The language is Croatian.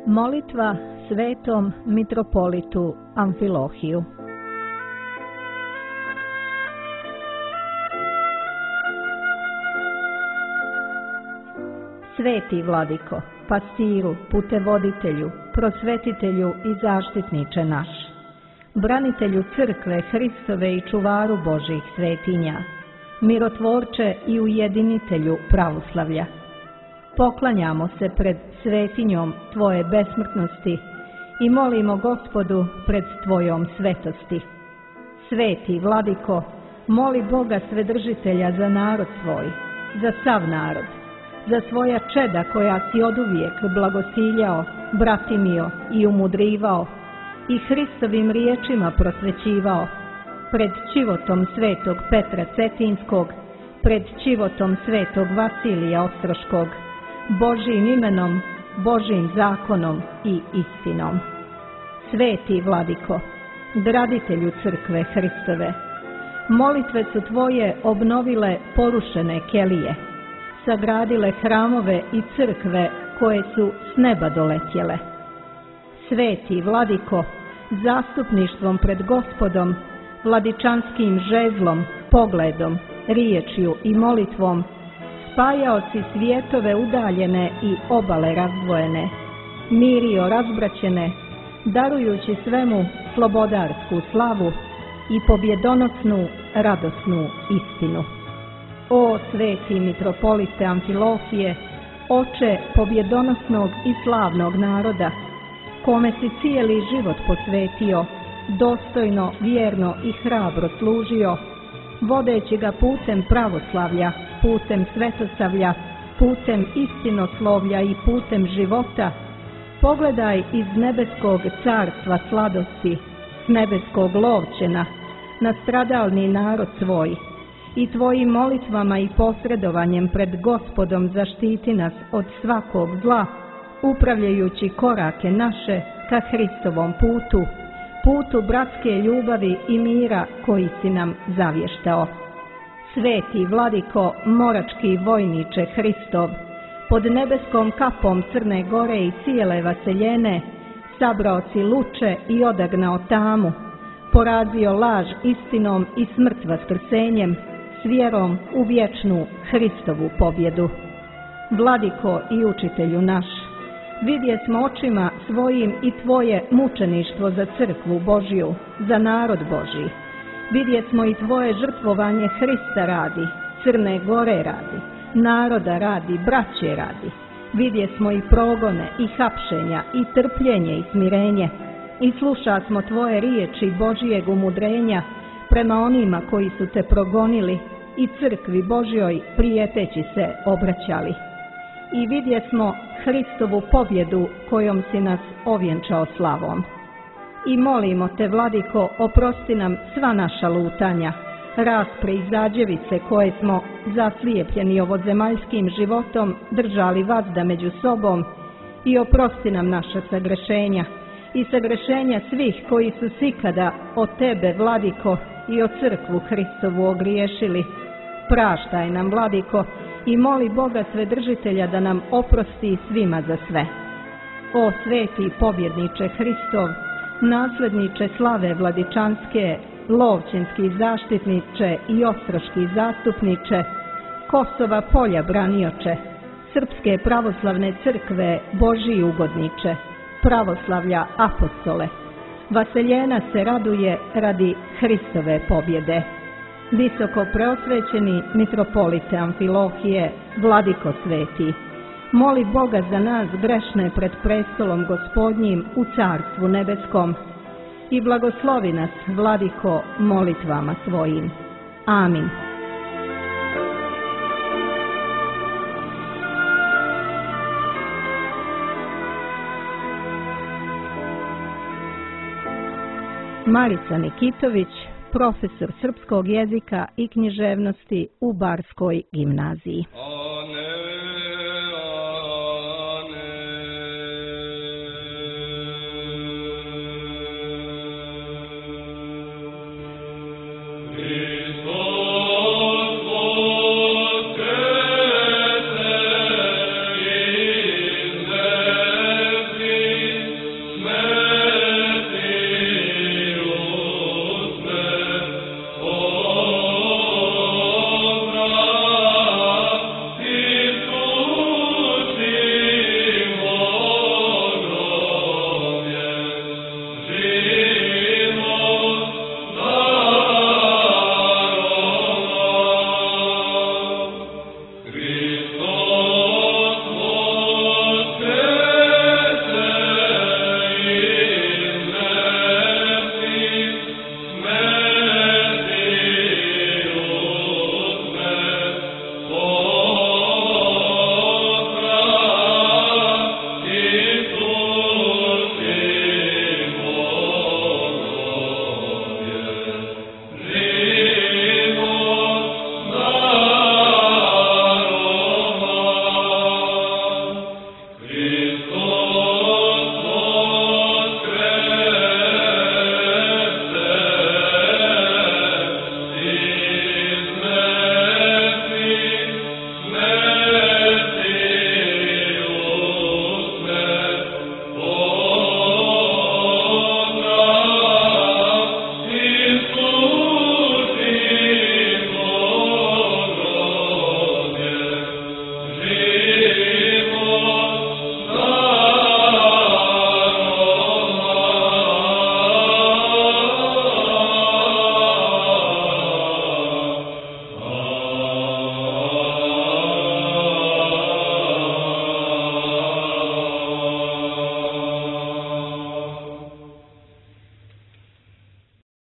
Molitva svetom mitropolitu Amfilohiju. Sveti vladiko, pastiru, putevoditelju, prosvetitelju i zaštitniče naš, branitelju crkve Hristove i čuvaru Božjih svetinja, mirotvorče i ujedinitelju pravoslavlja, poklanjamo se pred svetinjom Tvoje besmrtnosti i molimo Gospodu pred Tvojom svetosti. Sveti vladiko, moli Boga Svedržitelja za narod svoj, za sav narod, za svoja čeda koja si oduvijek blagosiljao, bratimio i umudrivao i Hristovim riječima prosvećivao, pred čivotom svetog Petra Cetinskog, pred čivotom svetog Vasilija Ostroškog, Božjim imenom, Božjim zakonom i istinom. Sveti vladiko, graditelju crkve Hristove, molitve su Tvoje obnovile porušene kelije, sagradile hramove i crkve koje su s neba doletjele. Sveti vladiko, zastupništvom pred Gospodom, vladičanskim žezlom, pogledom, riječju i molitvom, spajao si svijetove udaljene i obale razdvojene, mirio razbraćene, darujući svemu slobodarsku slavu i pobjedonosnu, radosnu istinu. O sveti mitropolite Amfilohije, oče pobjedonosnog i slavnog naroda, kome si cijeli život posvetio, dostojno, vjerno i hrabro služio, vodeći ga putem pravoslavlja, putem svetosavlja, putem istinoslovlja i putem života, pogledaj iz nebeskog carstva sladosti, s nebeskog lovčena, na stradalni narod svoj, i Tvojim molitvama i posredovanjem pred Gospodom zaštiti nas od svakog zla, upravljajući korake naše ka Hristovom putu, putu bratske ljubavi i mira koji si nam zavještao. Sveti vladiko, morački vojniče Hristov, pod nebeskom kapom Crne Gore i cijele vaseljene, sabrao si luče i odagnao tamu, porazio laž istinom i smrt vaskrsenjem, s vjerom u vječnu Hristovu pobjedu. Vladiko i učitelju naš, vidje smo očima svojim i Tvoje mučeništvo za crkvu Božju, za narod Božji. Vidje smo i Tvoje žrtvovanje Hrista radi, Crne Gore radi, naroda radi, braće radi. Vidje smo i progone i hapšenja i trpljenje i smirenje. I sluša smo Tvoje riječi Božijeg umudrenja prema onima koji su Te progonili i crkvi Božjoj prijeteći se obraćali. I vidje smo Hristovu pobjedu kojom si nas ovjenčao slavom. I molimo Te, vladiko, oprosti nam sva naša lutanja, raspre i zađevice koje smo, zaslijepljeni ovozemaljskim životom, držali vazda među sobom, i oprosti nam naša sagrešenja i sagrešenja svih koji su sikada od Tebe, vladiko, i o crkvu Hristovu ogriješili. Praštaj nam, vladiko, i moli Boga Svedržitelja da nam oprosti svima za sve. O sveti pobjedniče Hristov, nasledniče slave vladičanske, lovčinski zaštitniče i ostroški zastupniče, Kosova polja branioče, Srpske pravoslavne crkve Božji ugodniče, pravoslavlja apostole, vaseljena se raduje radi Hristove pobjede. Visoko preosvećeni mitropolite Amfilohije, vladiko sveti, moli Boga za nas grešne pred prestolom Gospodnjim u carstvu nebeskom i blagoslovi nas, vladiko, molitvama svojim. Amin. Marica Nikitović, profesor srpskog jezika i književnosti u Barskoj gimnaziji.